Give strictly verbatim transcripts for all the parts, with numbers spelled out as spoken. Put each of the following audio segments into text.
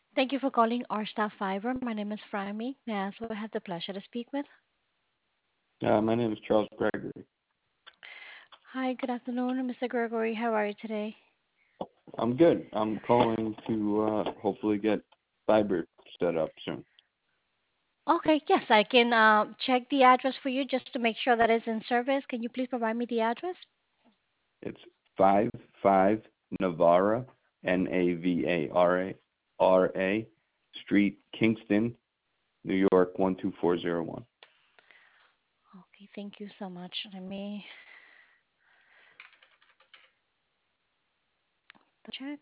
Thank you for calling our staff fiber. My name is Fryme. May I ask who I have the pleasure to speak with? Uh, my name is Charles Gregory. Hi, good afternoon, mister Gregory. How are you today? I'm good. I'm calling to uh, hopefully get fiber set up soon. Okay, yes, I can uh, check the address for you just to make sure that it's in service. Can you please provide me the address? It's five five Navara, N A V A R A R A Street, Kingston, New York one two four zero one. Okay, thank you so much. Let me check.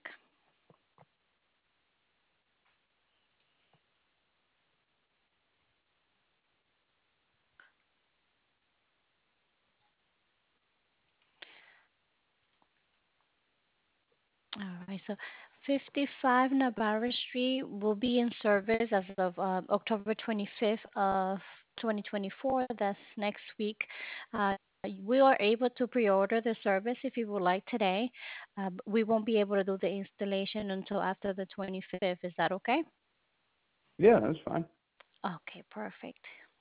All right, so fifty-five Navarre Street will be in service as of uh, October twenty-fifth of twenty twenty-four. That's next week. Uh, we are able to pre-order the service if you would like today. Uh, but we won't be able to do the installation until after the twenty-fifth. Is that okay? Yeah, that's fine. Okay, perfect.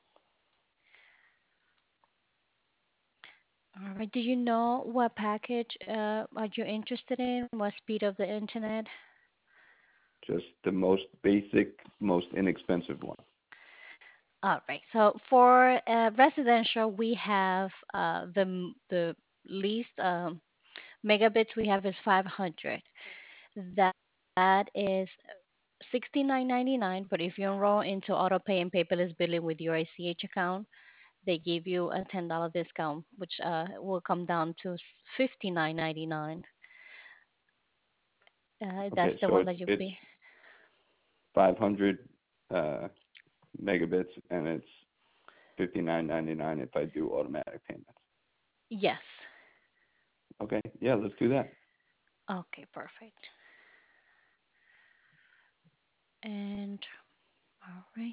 All right. Do you know what package uh, are you interested in? What speed of the internet? Just the most basic, most inexpensive one. All right. So for uh, residential, we have uh, the m- the least um, megabits we have is five hundred. That that is sixty-nine ninety-nine. But if you enroll into AutoPay and paperless billing with your A C H account, they give you a ten dollar discount, which uh, will come down to fifty-nine ninety-nine. Uh, that's Okay, the so one it's that you'll it's be. five hundred uh, megabits and it's fifty-nine ninety-nine if I do automatic payments. Yes. Okay, yeah, let's do that. Okay. Perfect. And all right.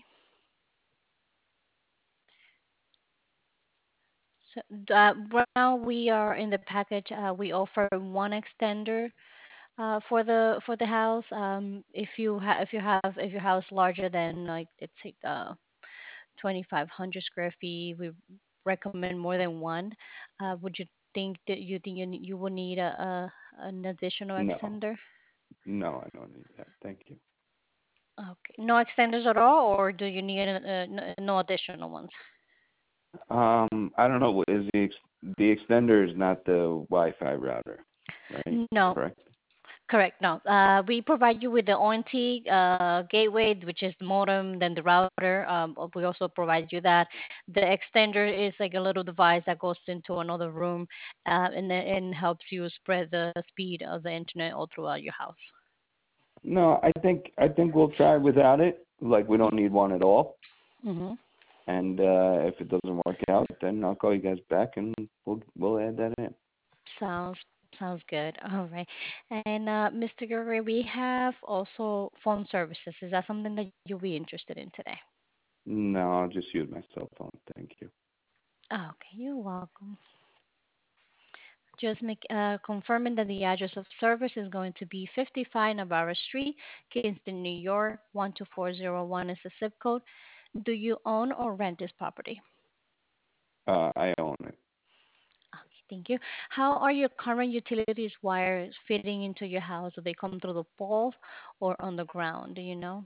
So uh, right now we are in the package. Uh, we offer one extender uh, for the for the house. Um, if you have if you have if your house larger than like let's say uh, twenty-five hundred square feet, we recommend more than one. Uh, would you think that you think you, ne- you will need a, a an additional No, extender? no, I don't need that. Thank you. Okay, no extenders at all, or do you need uh, no, no additional ones? Um, I don't know. Is the ex- the extender is not the Wi-Fi router, right? No, Correct. correct. No. Uh, we provide you with the O N T uh, gateway, which is the modem, then the router. Um, uh, we also provide you that. The extender is like a little device that goes into another room, uh, and then and helps you spread the speed of the internet all throughout your house. No, I think I think we'll try without it. Like we don't need one at all. Mm-hmm. And uh, if it doesn't work out, then I'll call you guys back and we'll we'll add that in. Sounds sounds good. All right. And uh, mister Gregory, we have also phone services. Is that something that you'll be interested in today? No, I'll just use my cell phone. Thank you. Okay, you're welcome. Just make uh, confirming that the address of service is going to be fifty-five Navarro Street, Kingston, New York one two four zero one is the zip code. Do you own or rent this property? Uh, I own it. Okay, thank you. How are your current utilities wires fitting into your house? Do they come through the poles or on the ground? Do you know?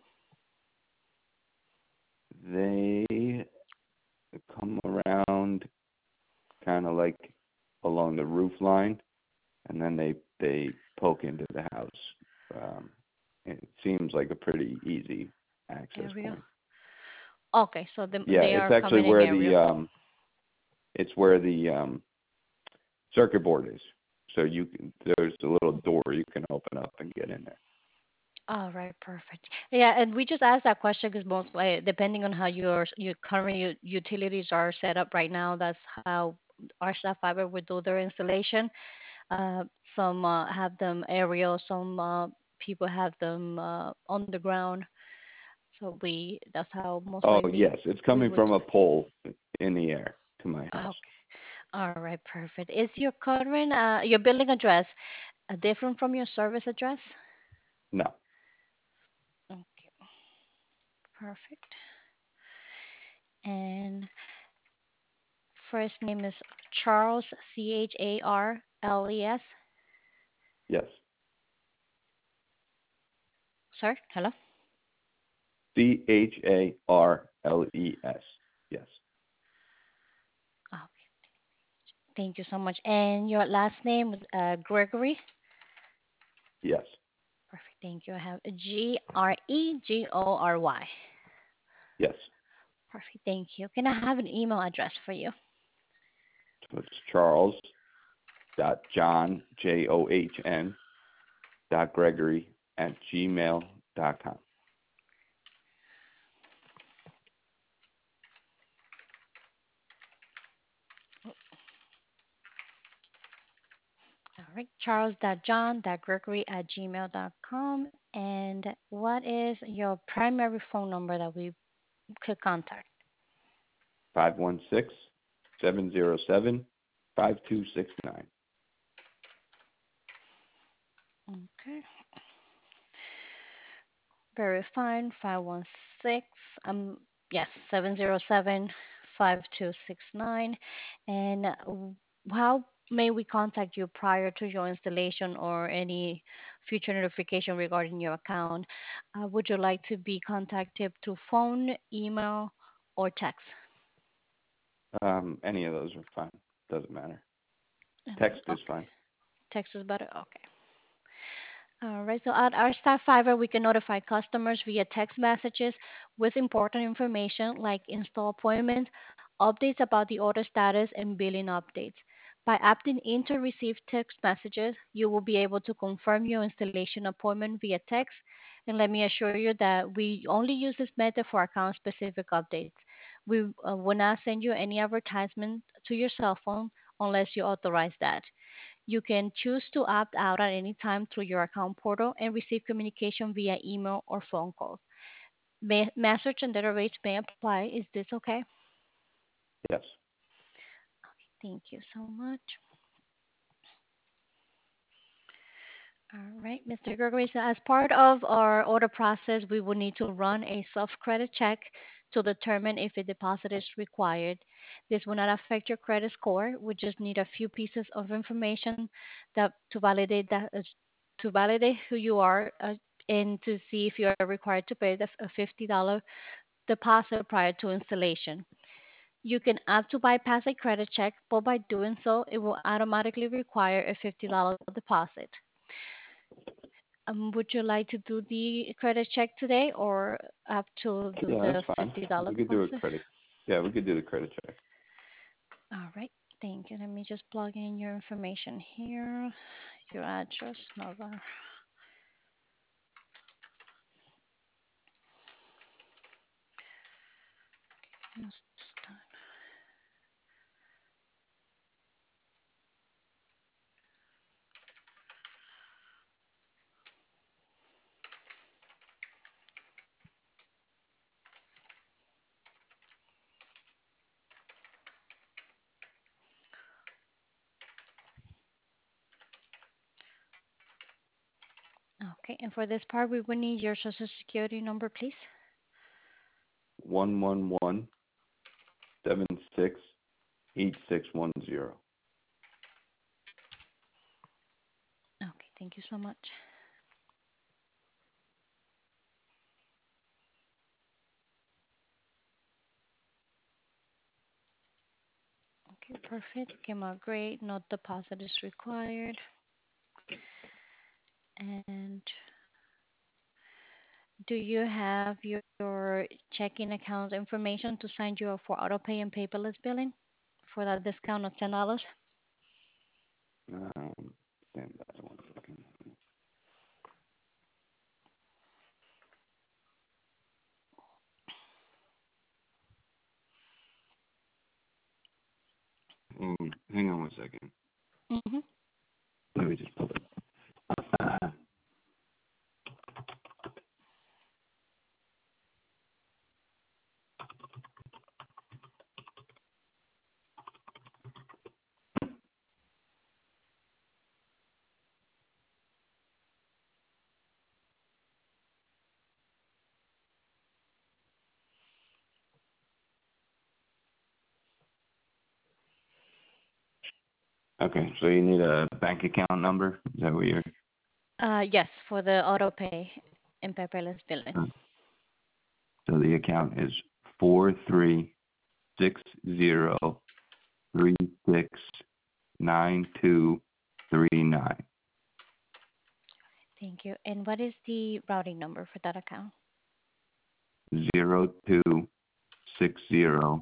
They come around kind of like along the roof line, and then they they poke into the house. Um, it seems like a pretty easy access Area. point. Okay, so the, Yeah, they it's are actually coming in where area. the um, it's where the um, circuit board is. So you can, there's a little door you can open up and get in there. All right, perfect. Yeah, and we just asked that question because most like, depending on how your your current u- utilities are set up right now, that's how our staff fiber would do their installation. Uh, some uh, have them aerial, some uh, people have them uh, underground. So we that's how most Oh likely yes, it's we coming would. from a pole in the air to my house. Okay. All right, perfect. Is your current uh, your building address uh, different from your service address? No, Okay. Perfect. And first name is Charles, C H A R L E S. Yes. Sir, hello? C H A R L E S. Yes. Okay. Thank you so much. And your last name was uh, Gregory? Yes. Perfect. Thank you. I have G R E G O R Y. Yes. Perfect. Thank you. Can I have an email address for you? So it's Charles dot John J O H N dot Gregory at gmail dot com. All right. Charles.john.gregory at gmail dot com. And what is your primary phone number that we could contact? Five one six seven zero seven five two six nine. Okay. Very fine. five one six, um, yes, seven zero seven five two six nine. And uh, w- how may we contact you prior to your installation or any future notification regarding your account? Uh, would you like to be contacted through phone, email, or text? Um, any of those are fine. Doesn't matter. Any- Text is Okay. fine. Text is better? Okay. All right. So at our staff Fiverr, we can notify customers via text messages with important information like install appointments, updates about the order status, and billing updates. By opting in to receive text messages, you will be able to confirm your installation appointment via text. And let me assure you that we only use this method for account specific updates. We uh, will not send you any advertisement to your cell phone unless you authorize that. You can choose to opt out at any time through your account portal and receive communication via email or phone calls. Ma- message and data rates may apply. Is this okay? Yes. Thank you so much. All right, mister Gregory. So, as part of our order process, we will need to run a soft credit check to determine if a deposit is required. This will not affect your credit score. We just need a few pieces of information that to validate that uh, to validate who you are uh, and to see if you are required to pay the f- a fifty dollars deposit prior to installation. You can opt to bypass a credit check, but by doing so, it will automatically require a fifty dollars deposit. Um, would you like to do the credit check today or up to do Yeah, the that's fine. fifty dollars We could do a deposit? credit. Yeah, we could do the credit check. All right, thank you. Let me just plug in your information here. Your address, number. Yes, it's done. Okay, and for this part, we will need your social security number, please. One one one seven six eight six one zero. Okay, thank you so much. Okay, perfect. Came out great. No deposit is required. And do you have your, your checking account information to sign you up for auto pay and paperless billing for that discount of ten dollars? Um, stand by one second. Um, hang on one second. Mm-hmm. Let me just pull it. Uh, Okay, so you need a bank account number? Is that what you're? Uh, yes, for the auto pay and paperless billing. uh, So the account is four three six zero three six nine two three nine Thank you. And what is the routing number for that account? zero two six zero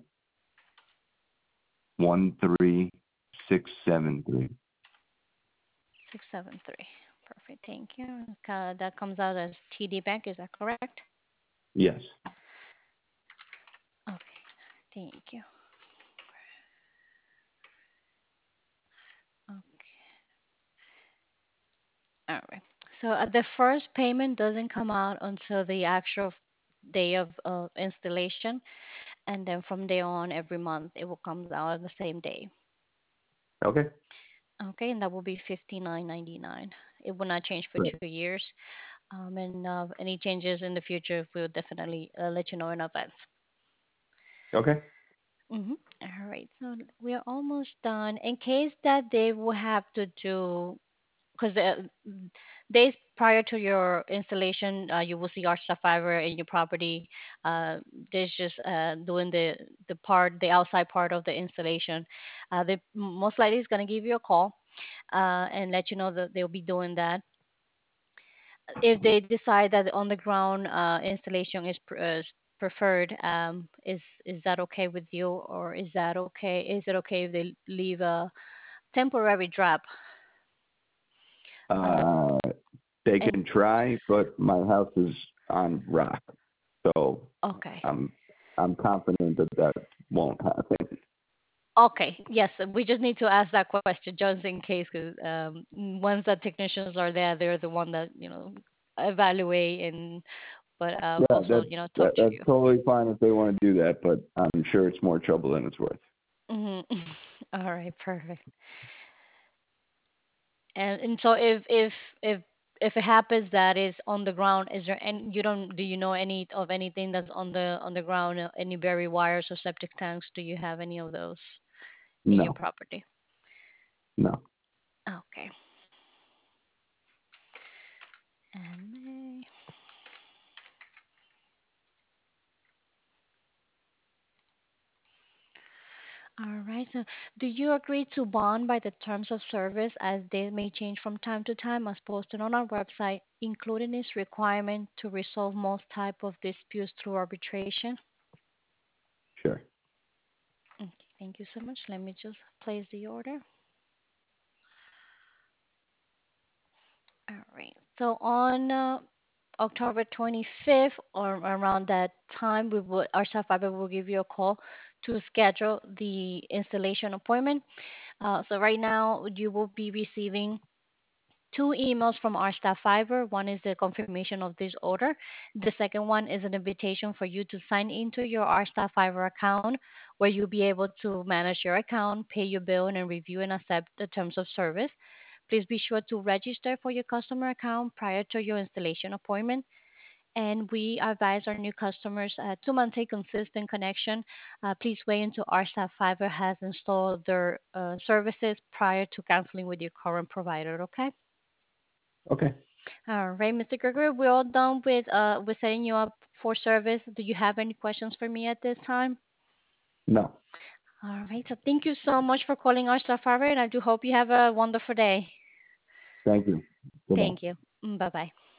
one three six seven three. six seven three. Perfect. Thank you. Uh, that comes out as T D Bank. Is that correct? Yes. Okay. Thank you. Okay. All right. So uh, the first payment doesn't come out until the actual f- day of uh, installation, and then from there on, every month it will come out on the same day. Okay. Okay, and that will be fifty nine ninety nine. It will not change for Great. two years. Um, and uh, any changes in the future, we'll definitely uh, let you know in advance. Okay. Hmm. All right, so we are almost done. In case that they will have to do, because the days prior to your installation, uh, you will see our stuff fiber in your property. Uh, there's just uh, doing the the part, the outside part of the installation. Uh, they most likely is gonna give you a call uh, and let you know that they'll be doing that. If they decide that the underground uh, installation is, pr- uh, is preferred, um, is is that okay with you, or is that okay? Is it okay if they leave a temporary drop? Uh, Uh, they and can try, but my house is on rock, so okay, I'm I'm confident that that won't happen. okay, yes, we just need to ask that question just in case, because um, once the technicians are there, they're the one that you know evaluate and but uh, Yeah, also that's you know that, talk to that's you. totally fine if they want to do that, but I'm sure it's more trouble than it's worth. Hmm. All right, perfect. And and so if if if if it happens that is on the ground, is there any you don't do you know any of anything that's on the on the ground, uh, any buried wires or septic tanks? Do you have any of those in your No, property? no. Okay. And all right. So, do you agree to bond by the terms of service as they may change from time to time, as posted on our website, including its requirement to resolve most type of disputes through arbitration? Sure. Okay, thank you so much. Let me just place the order. All right. So on uh, October twenty-fifth or around that time, we will our staff fiber will give you a call to schedule the installation appointment. Uh, so right now, you will be receiving two emails from our staff fiber. One is the confirmation of this order. The second one is an invitation for you to sign into your our staff fiber account, where you'll be able to manage your account, pay your bill, and review and accept the terms of service. Please be sure to register for your customer account prior to your installation appointment. And we advise our new customers uh, to maintain consistent connection. Uh, please wait until our staff fiber has installed their uh, services prior to canceling with your current provider. Okay. Okay. All right, mister Gregory, we're all done with uh with setting you up for service. Do you have any questions for me at this time? No. All right, so thank you so much for calling our staff fiber, and I do hope you have a wonderful day. Thank you. Goodbye. Thank you. Bye bye.